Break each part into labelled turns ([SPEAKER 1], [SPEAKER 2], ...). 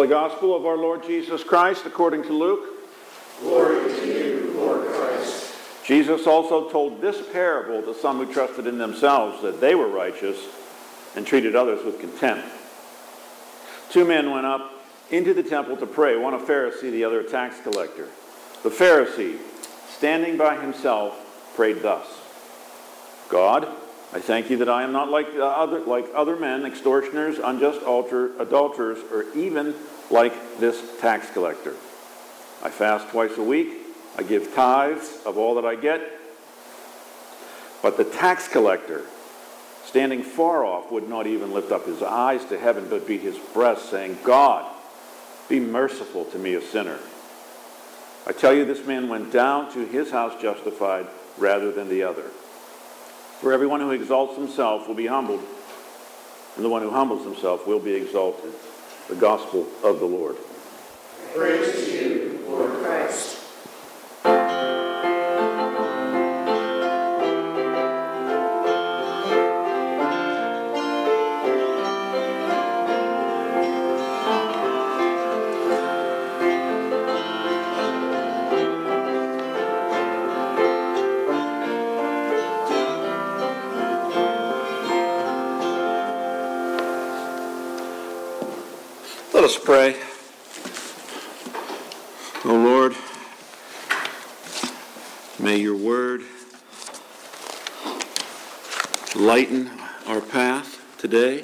[SPEAKER 1] Holy Gospel of our Lord Jesus Christ according to Luke.
[SPEAKER 2] Glory to you, Lord Christ.
[SPEAKER 1] Jesus also told this parable to some who trusted in themselves that they were righteous and treated others with contempt. Two men went up into the temple to pray, one a Pharisee, the other a tax collector. The Pharisee, standing by himself, prayed thus: God, I thank you that I am not like other men, extortioners, unjust adulterers, or even like this tax collector. I fast twice a week. I give tithes of all that I get. But the tax collector, standing far off, would not even lift up his eyes to heaven, but beat his breast, saying, God, be merciful to me, a sinner. I tell you, this man went down to his house justified rather than the other. For everyone who exalts himself will be humbled, and the one who humbles himself will be exalted. The Gospel of the Lord.
[SPEAKER 2] Praise to you, Lord Christ.
[SPEAKER 1] Let us pray. O Lord, may your word lighten our path today.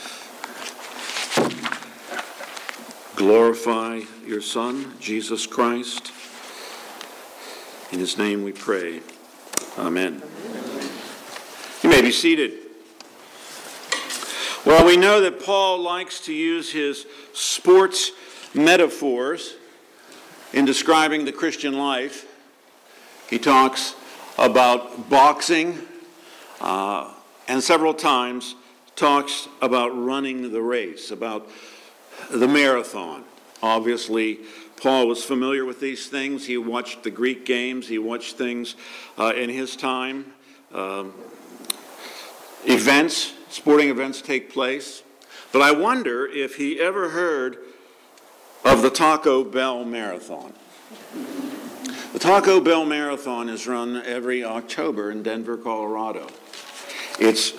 [SPEAKER 1] Glorify your Son, Jesus Christ. In his name we pray. Amen. You may be seated. Well, we know that Paul likes to use his sports metaphors in describing the Christian life. He talks about boxing and several times talks about running the race, about the marathon. Obviously, Paul was familiar with these things. He watched the Greek games. He watched things in his time. Sporting events take place. But I wonder if he ever heard of the Taco Bell Marathon. The Taco Bell Marathon is run every October in Denver, Colorado. It's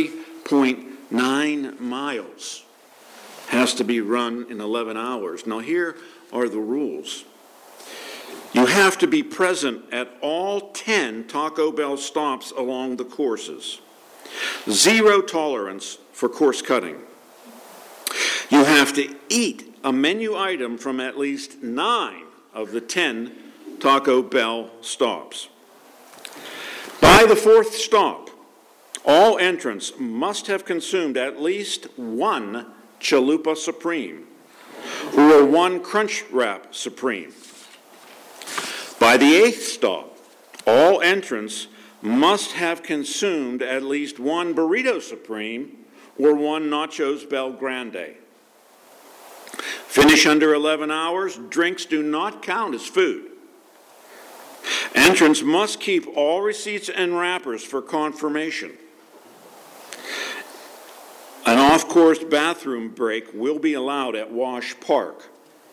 [SPEAKER 1] 30.9 miles. Has to be run in 11 hours. Now here are the rules. You have to be present at all 10 Taco Bell stops along the courses. 0 tolerance for course cutting. You have to eat a menu item from at least 9 of the 10 Taco Bell stops. By the 4th stop, all entrants must have consumed at least 1 Chalupa Supreme or 1 Crunch Wrap Supreme. By the 8th stop, all entrants must have consumed at least 1 Burrito Supreme or 1 Nachos Bel Grande. Finish under 11 hours, drinks do not count as food. Entrants must keep all receipts and wrappers for confirmation. An off-course bathroom break will be allowed at Wash Park.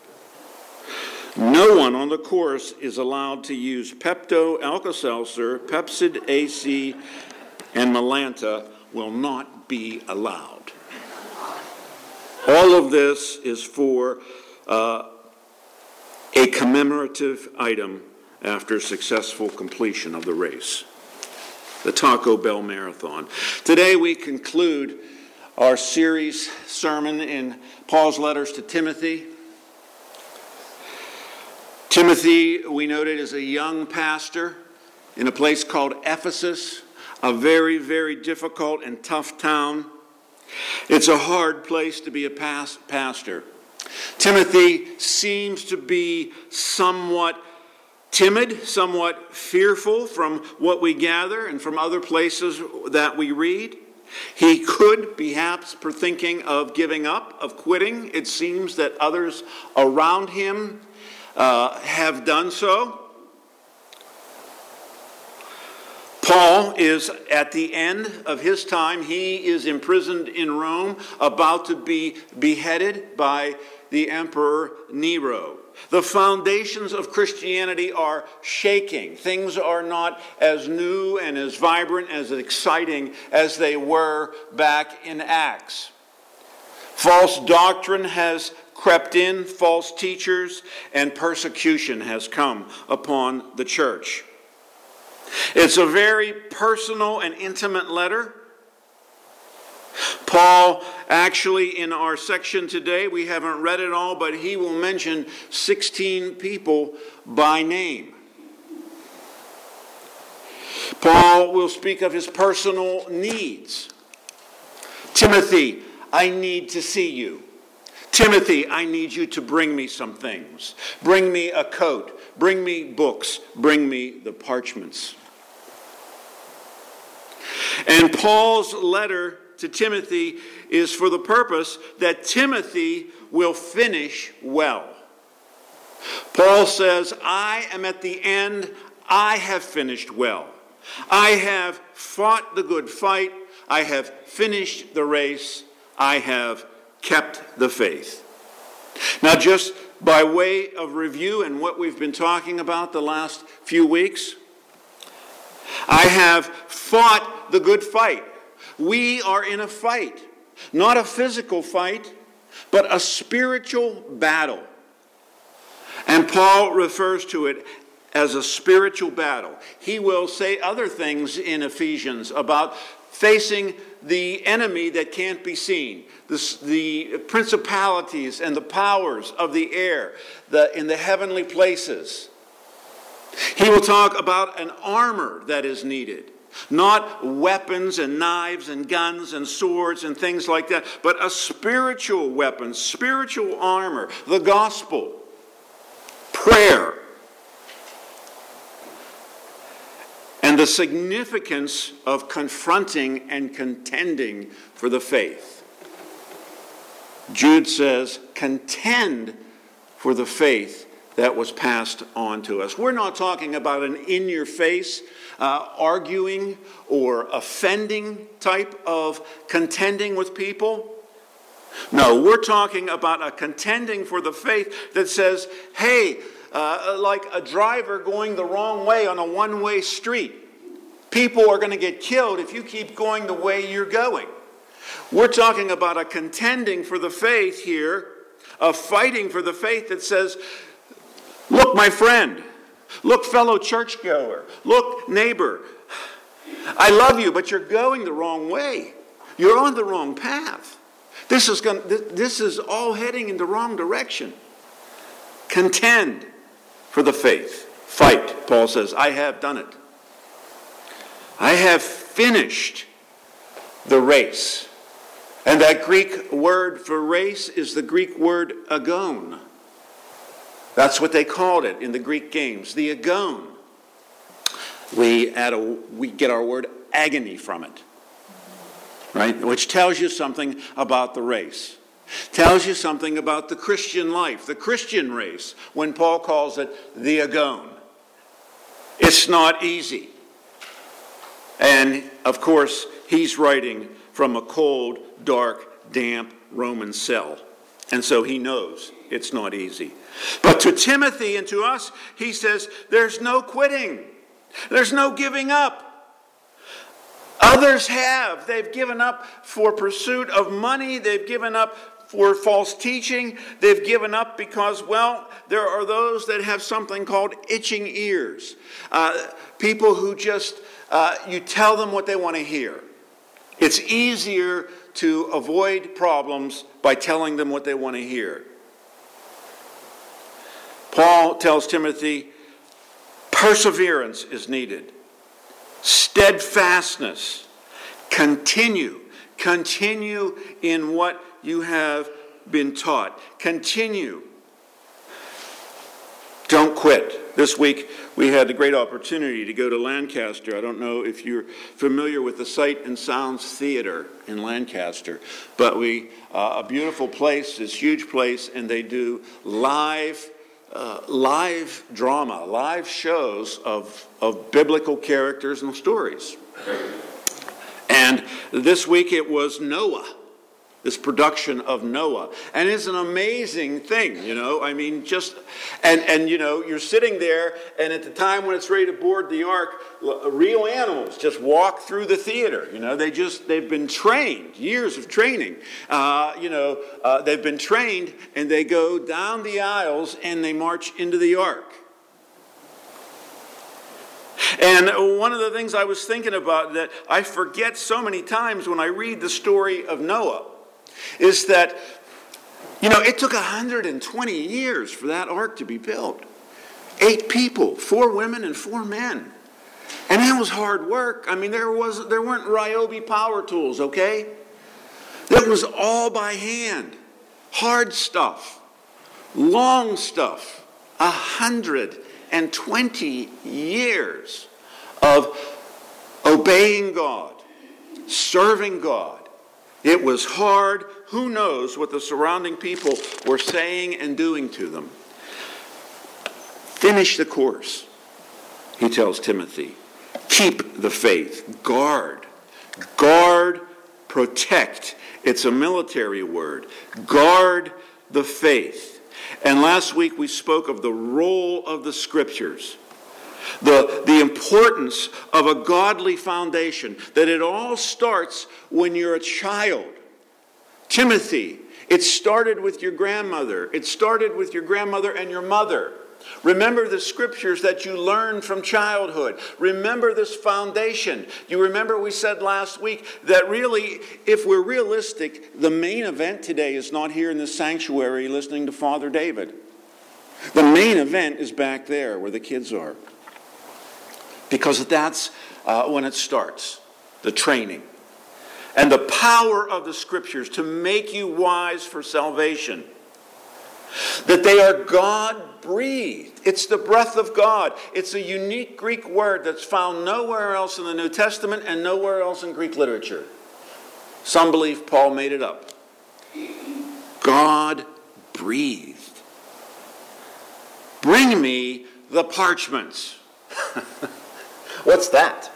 [SPEAKER 1] No one on the course is allowed to use Pepto, Alka-Seltzer, Pepcid AC, and Melanta will not be allowed. All of this is for a commemorative item after successful completion of the race. The Taco Bell Marathon. Today we conclude our series sermon in Paul's letters to Timothy. Timothy, we noted, is a young pastor in a place called Ephesus, a very, very difficult and tough town. It's a hard place to be a pastor. Timothy seems to be somewhat timid, somewhat fearful from what we gather and from other places that we read. He could perhaps be thinking of giving up, of quitting. It seems that others around him have done so. Paul is at the end of his time. He is imprisoned in Rome, about to be beheaded by the Emperor Nero. The foundations of Christianity are shaking. Things are not as new and as vibrant, as exciting as they were back in Acts. False doctrine has crept in, false teachers, and persecution has come upon the church. It's a very personal and intimate letter. Paul, actually, in our section today, we haven't read it all, but he will mention 16 people by name. Paul will speak of his personal needs. Timothy, I need to see you. Timothy, I need you to bring me some things. Bring me a coat. Bring me books. Bring me the parchments. And Paul's letter to Timothy is for the purpose that Timothy will finish well. Paul says, I am at the end. I have finished well. I have fought the good fight. I have finished the race. I have kept the faith. Now, just by way of review and what we've been talking about the last few weeks, I have fought the good fight. We are in a fight, not a physical fight, but a spiritual battle. And Paul refers to it as a spiritual battle. He will say other things in Ephesians about facing the enemy that can't be seen, the principalities and the powers of the air in the heavenly places. He will talk about an armor that is needed. Not weapons and knives and guns and swords and things like that, but a spiritual weapon, spiritual armor, the gospel, prayer, and the significance of confronting and contending for the faith. Jude says, contend for the faith that was passed on to us. We're not talking about an in-your-face, arguing or offending type of contending with people. No, we're talking about a contending for the faith that says, hey, like a driver going the wrong way on a one-way street. People are going to get killed if you keep going the way you're going. We're talking about a contending for the faith here, a fighting for the faith that says, look, my friend, look, fellow churchgoer, look, neighbor, I love you, but you're going the wrong way. You're on the wrong path. This is all heading in the wrong direction. Contend for the faith. Fight, Paul says. I have done it. I have finished the race. And that Greek word for race is the Greek word agon. That's what they called it in the Greek games, the agon. We get our word agony from it, right? Which tells you something about the race. Tells you something about the Christian life, the Christian race, when Paul calls it the agon. It's not easy. And, of course, he's writing from a cold, dark, damp Roman cell. And so he knows it's not easy. But to Timothy and to us, he says, there's no quitting. There's no giving up. Others have. They've given up for pursuit of money. They've given up for false teaching. They've given up because, well, there are those that have something called itching ears. People who just, you tell them what they want to hear. It's easier to avoid problems by telling them what they want to hear. Paul tells Timothy, perseverance is needed. Steadfastness. Continue. Continue in what you have been taught. Continue. Don't quit. This week we had the great opportunity to go to Lancaster. I don't know if you're familiar with the Sight and Sounds Theater in Lancaster, but a beautiful place, this huge place, and they do live drama, live shows of biblical characters and stories. And this week it was Noah. this production of Noah. And it's an amazing thing, I mean, and you're sitting there, and at the time when it's ready to board the ark, real animals just walk through the theater. They've been trained, years of training. They've been trained, and they go down the aisles, and they march into the ark. And one of the things I was thinking about that I forget so many times when I read the story of Noah is that, it took 120 years for that ark to be built. 8 people, 4 women and 4 men. And that was hard work. I mean, there weren't Ryobi power tools, okay? That was all by hand. Hard stuff. Long stuff. 120 years of obeying God, serving God. It was hard. Who knows what the surrounding people were saying and doing to them? Finish the course, he tells Timothy. Keep the faith. Guard. Guard, protect. It's a military word. Guard the faith. And last week we spoke of the role of the Scriptures. The importance of a godly foundation, that it all starts when you're a child. Timothy, it started with your grandmother. It started with your grandmother and your mother. Remember the Scriptures that you learned from childhood. Remember this foundation. You remember we said last week that really, if we're realistic, the main event today is not here in the sanctuary listening to Father David. The main event is back there where the kids are. Because that's when it starts, the training. And the power of the Scriptures to make you wise for salvation. That they are God-breathed. It's the breath of God. It's a unique Greek word that's found nowhere else in the New Testament and nowhere else in Greek literature. Some believe Paul made it up. God-breathed. Bring me the parchments. What's that?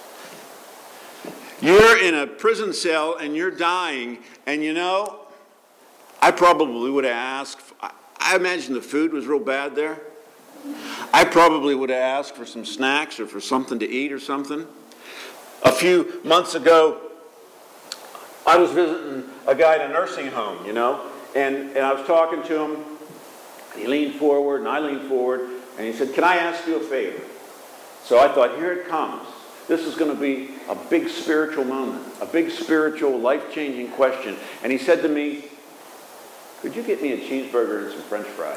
[SPEAKER 1] You're in a prison cell and you're dying, and I probably would have asked, I imagine the food was real bad there. I probably would have asked for some snacks or for something to eat or something. A few months ago, I was visiting a guy in a nursing home, and I was talking to him. He leaned forward and I leaned forward, and he said, "Can I ask you a favor?" So I thought, here it comes. This is going to be a big spiritual moment, a big spiritual, life-changing question. And he said to me, "Could you get me a cheeseburger and some French fries?"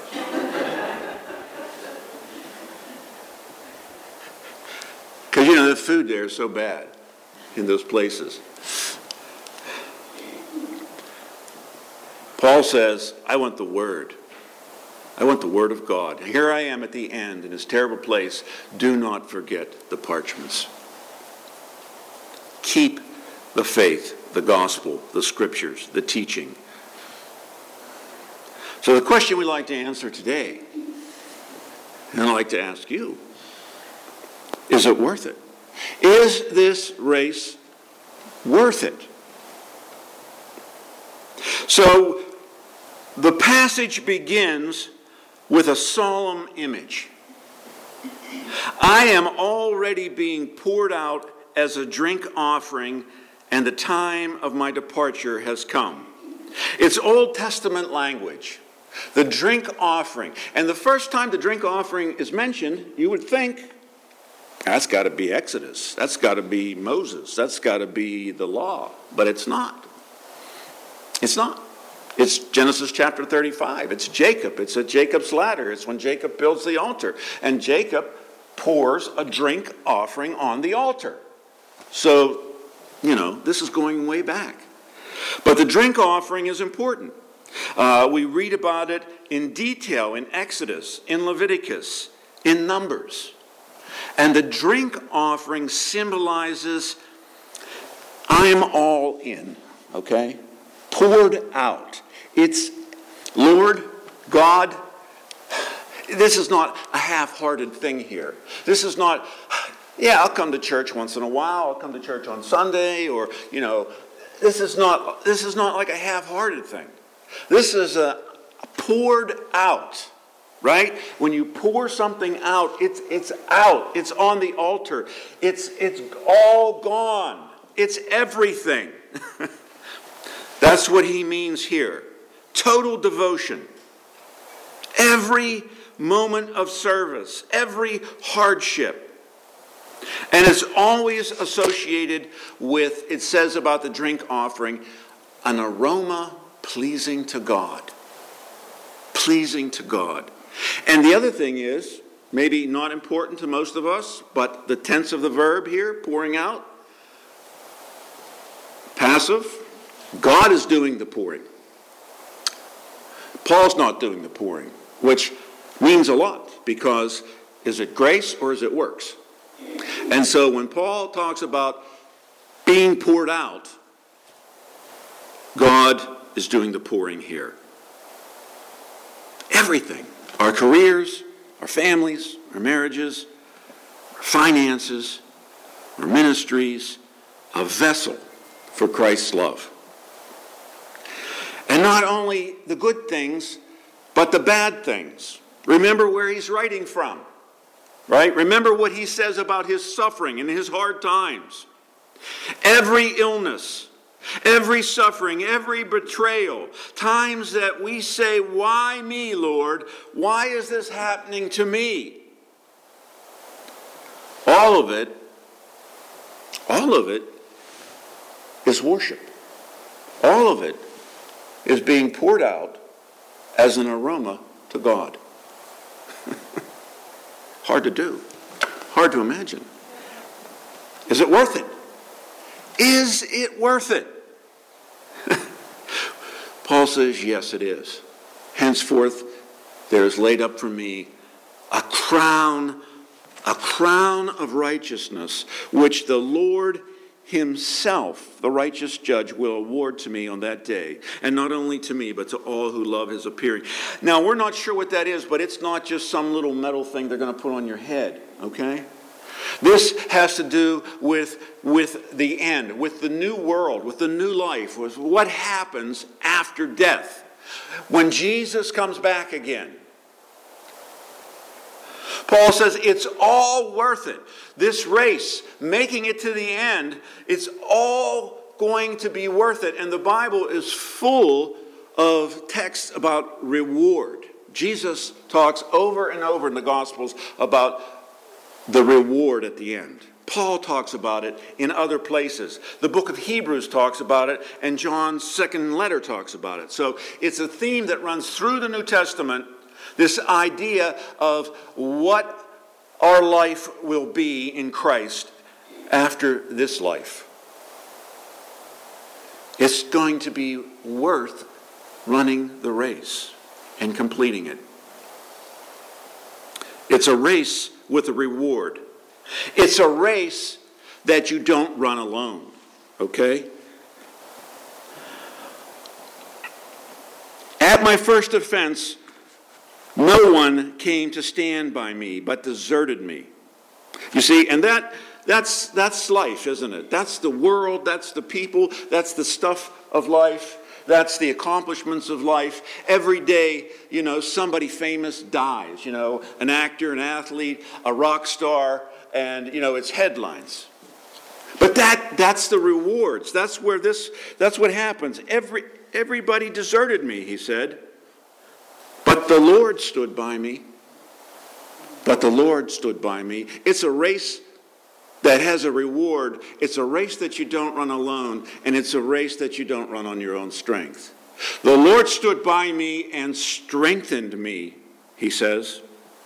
[SPEAKER 1] Because, the food there is so bad in those places. Paul says, I want the Word. I want the Word of God. Here I am at the end in this terrible place. Do not forget the parchments. Keep the faith, the gospel, the Scriptures, the teaching. So the question we'd like to answer today, and I'd like to ask you, is it worth it? Is this race worth it? So the passage begins with a solemn image. I am already being poured out as a drink offering, and the time of my departure has come. It's Old Testament language. The drink offering. And the first time the drink offering is mentioned, you would think, that's got to be Exodus. That's got to be Moses. That's got to be the law. But it's not. It's not. It's Genesis chapter 35. It's Jacob. It's at Jacob's ladder. It's when Jacob builds the altar. And Jacob pours a drink offering on the altar. So, this is going way back. But the drink offering is important. We read about it in detail in Exodus, in Leviticus, in Numbers. And the drink offering symbolizes, I'm all in, okay? Poured out. It's, Lord, God, this is not a half-hearted thing here. This is not, I'll come to church once in a while. I'll come to church on Sunday, or, this is not like a half-hearted thing. This is a poured out, right? When you pour something out, it's out. It's on the altar. It's all gone. It's everything. That's what he means here. Total devotion. Every moment of service, every hardship. And it's always associated with, it says about the drink offering, an aroma pleasing to God. Pleasing to God. And the other thing is, maybe not important to most of us, but the tense of the verb here, pouring out, passive. God is doing the pouring. Paul's not doing the pouring, which means a lot, because is it grace or is it works? And so when Paul talks about being poured out, God is doing the pouring here. Everything. Our careers, our families, our marriages, our finances, our ministries, a vessel for Christ's love. And not only the good things, but the bad things. Remember where he's writing from, right? Remember what he says about his suffering and his hard times. Every illness, every suffering, every betrayal, times that we say, why me, Lord? Why is this happening to me? All of it is worship. All of it is being poured out as an aroma to God. Hard to do. Hard to imagine. Is it worth it? Is it worth it? Paul says, yes, it is. Henceforth, there is laid up for me a crown of righteousness, which the Lord himself, the righteous judge, will award to me on that day. And not only to me, but to all who love his appearing. Now, we're not sure what that is, but it's not just some little metal thing they're going to put on your head, okay? This has to do with the end, with the new world, with the new life, with what happens after death. When Jesus comes back again. Paul says it's all worth it. This race, making it to the end, it's all going to be worth it. And the Bible is full of texts about reward. Jesus talks over and over in the Gospels about the reward at the end. Paul talks about it in other places. The book of Hebrews talks about it, and John's second letter talks about it. So it's a theme that runs through the New Testament, this idea of what our life will be in Christ after this life. It's going to be worth running the race and completing it. It's a race with a reward. It's a race that you don't run alone, okay? At my first offense, no one came to stand by me, but deserted me. You see, and that's life, isn't it? That's the world, that's the people, that's the stuff of life, that's the accomplishments of life. Every day, somebody famous dies, an actor, an athlete, a rock star, and, it's headlines. But that's the rewards. That's what happens. Everybody deserted me, he said. But the Lord stood by me. But the Lord stood by me. It's a race that has a reward. It's a race that you don't run alone, and it's a race that you don't run on your own strength. The Lord stood by me and strengthened me, he says.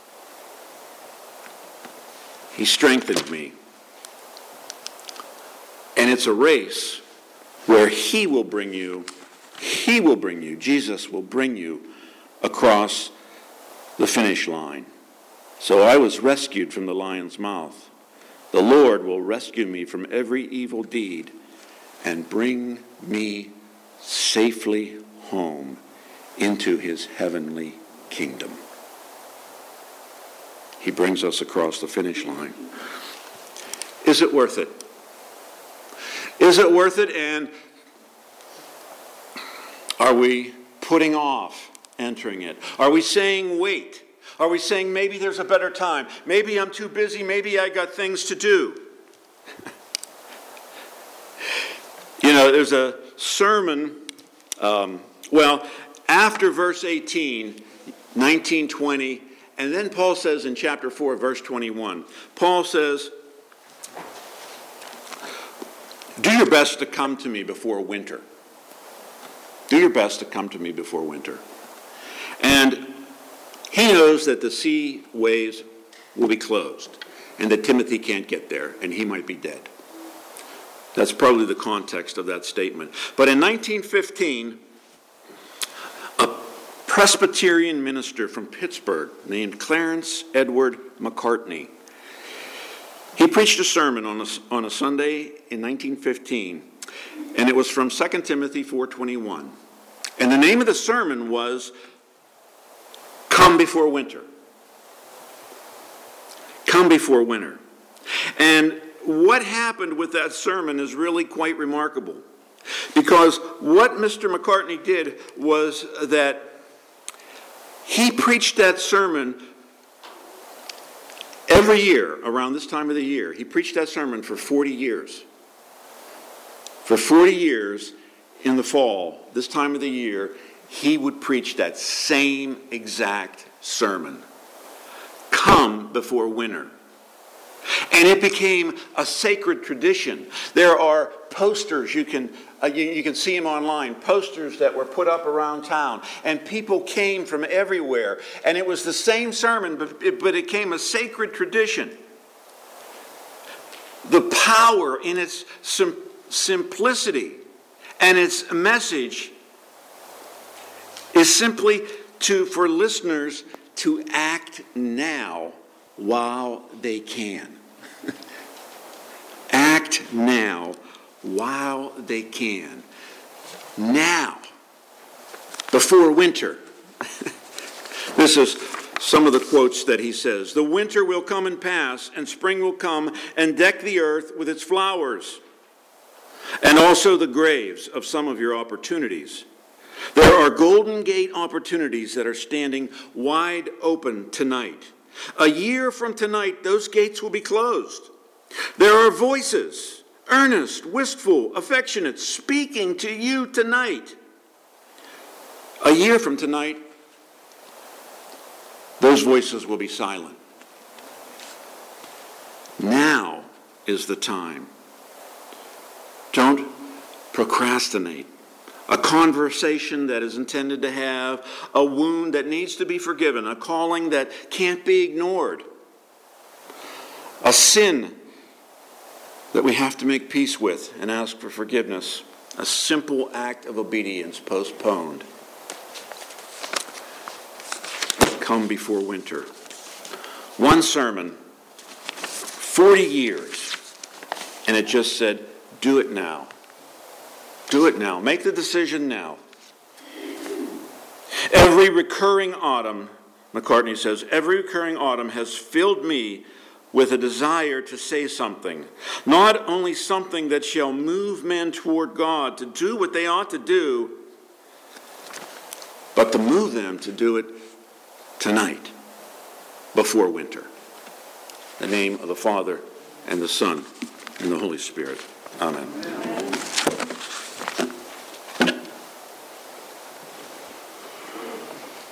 [SPEAKER 1] He strengthened me. And it's a race where he will bring you, Jesus will bring you across the finish line. So I was rescued from the lion's mouth. The Lord will rescue me from every evil deed and bring me safely home into his heavenly kingdom. He brings us across the finish line. Is it worth it? Is it worth it? And Are we putting off entering it? Are we saying wait? Are we saying maybe there's a better time? Maybe I'm too busy. Maybe I got things to do. There's a sermon, after verse 18, 1920, and then Paul says in chapter 4, verse 21, Paul says, do your best to come to me before winter. Do your best to come to me before winter. And he knows that the seaways will be closed and that Timothy can't get there and he might be dead. That's probably the context of that statement. But in 1915, a Presbyterian minister from Pittsburgh named Clarence Edward Macartney, he preached a sermon on a Sunday in 1915, and it was from 2 Timothy 4:21. And the name of the sermon was Come Before Winter. Come Before Winter. And what happened with that sermon is really quite remarkable. Because what Mr. Macartney did was that he preached that sermon every year around this time of the year. He preached that sermon for 40 years. For 40 years in the fall, this time of the year, he would preach that same exact sermon. Come before winter. And it became a sacred tradition. There are posters, you can see them online, posters that were put up around town. And people came from everywhere. And it was the same sermon, but it became a sacred tradition. The power in its simplicity and its message is simply for listeners to act now while they can. Act now while they can. Now, before winter. This is some of the quotes that he says. The winter will come and pass, and spring will come and deck the earth with its flowers, and also the graves of some of your opportunities. There are Golden Gate opportunities that are standing wide open tonight. A year from tonight, those gates will be closed. There are voices, earnest, wistful, affectionate, speaking to you tonight. A year from tonight, those voices will be silent. Now is the time. Don't procrastinate. A conversation that is intended to have, a wound that needs to be forgiven, a calling that can't be ignored, a sin that we have to make peace with and ask for forgiveness, a simple act of obedience postponed. Come before winter. One sermon, 40 years, and it just said, do it now. Do it now. Make the decision now. Every recurring autumn, Macartney says, every recurring autumn has filled me with a desire to say something. Not only something that shall move men toward God to do what they ought to do, but to move them to do it tonight, before winter. In the name of the Father, and the Son, and the Holy Spirit. Amen.